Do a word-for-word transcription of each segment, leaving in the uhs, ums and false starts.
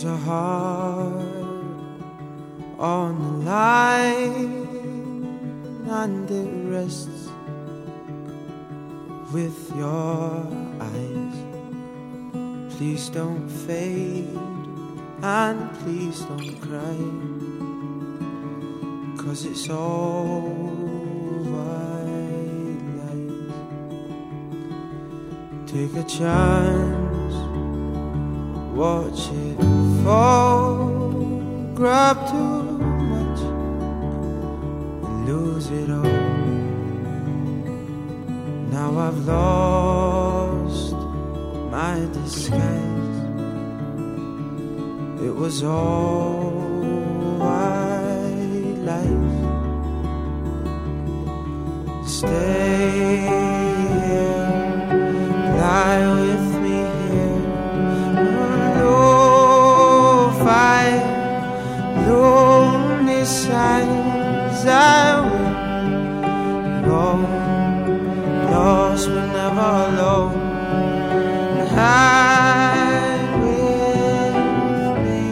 There's a heart on the line, and it rests with your eyes. Please don't fade, and please don't cry, 'cause it's all white lies. Take a chance, watch it fall, grab too much and lose it all. Now I've lost my disguise. It was all white lies. Stay here, lie with me here. Low fight, lonely sighs. I will go, lost but never alone. Hide with me,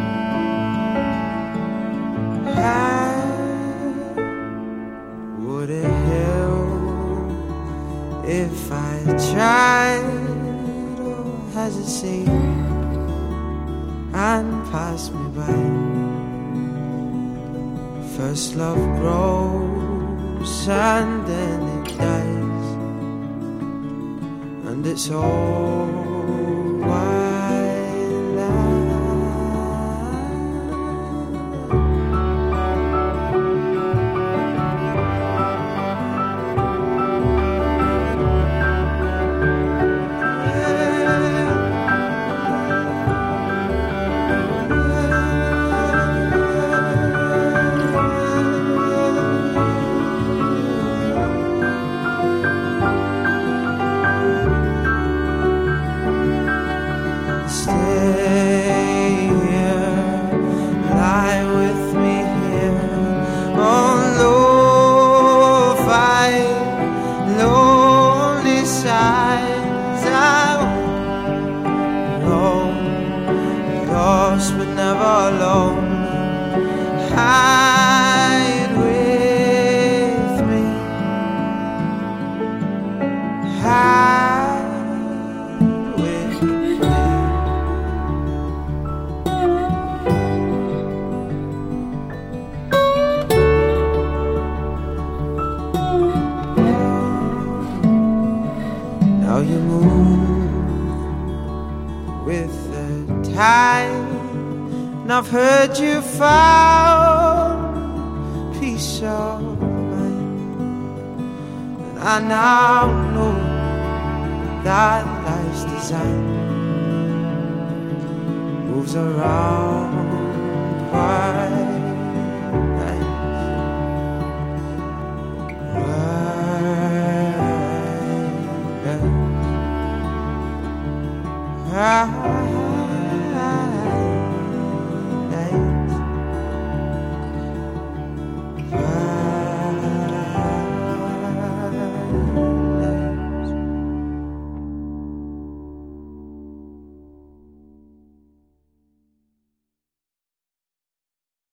hide. Would it help if I tried, or has it saved and passed me by? First love grows and then it dies, and it's all white lies. But never alone. Hide with me, hide with me. Now you move with the tide, and I've heard you found peace of mind, and I now know that life's design moves around